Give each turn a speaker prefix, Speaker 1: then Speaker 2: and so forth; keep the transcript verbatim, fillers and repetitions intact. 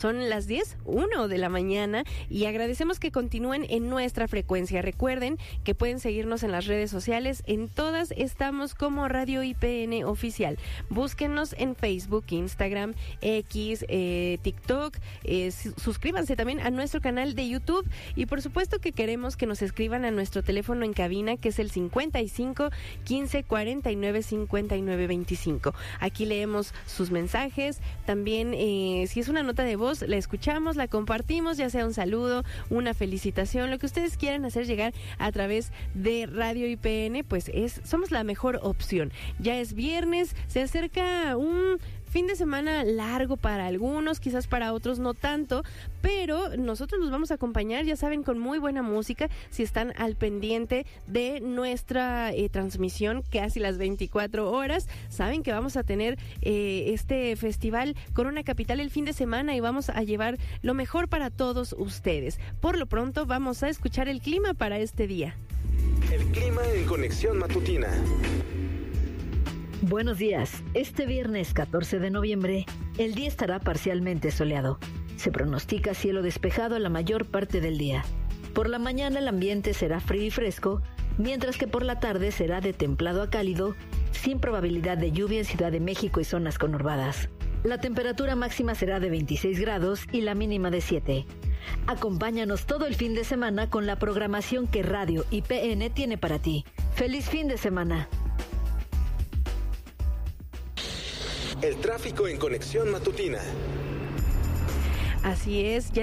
Speaker 1: Son las diez, uno de la mañana y agradecemos que continúen en nuestra frecuencia. Recuerden que pueden seguirnos en las redes sociales. En todas estamos como Radio I P N Oficial. Búsquennos en Facebook, Instagram, X, eh, TikTok. Eh, suscríbanse también a nuestro canal de YouTube y por supuesto que queremos que nos escriban a nuestro teléfono en cabina, que es el cincuenta y cinco, quince, cuarenta y nueve, cincuenta y nueve, veinticinco. Aquí leemos sus mensajes. También eh, si es una nota de voz, la escuchamos, la compartimos, ya sea un saludo, una felicitación, lo que ustedes quieran hacer llegar a través de Radio I P N, pues es somos la mejor opción. Ya es viernes, se acerca un fin de semana largo para algunos, quizás para otros no tanto, pero nosotros los vamos a acompañar, ya saben, con muy buena música. Si están al pendiente de nuestra eh, transmisión casi las veinticuatro horas, saben que vamos a tener eh, este festival Corona Capital el fin de semana y vamos a llevar lo mejor para todos ustedes. Por lo pronto vamos a escuchar el clima para este día.
Speaker 2: El clima en Conexión Matutina.
Speaker 3: Buenos días. Este viernes catorce de noviembre, el día estará parcialmente soleado. Se pronostica cielo despejado la mayor parte del día. Por la mañana el ambiente será frío y fresco, mientras que por la tarde será de templado a cálido, sin probabilidad de lluvia en Ciudad de México y zonas conurbadas. La temperatura máxima será de veintiséis grados y la mínima de siete. Acompáñanos todo el fin de semana con la programación que Radio I P N tiene para ti. ¡Feliz fin de semana!
Speaker 2: El tráfico en Conexión Matutina.
Speaker 1: Así es, ya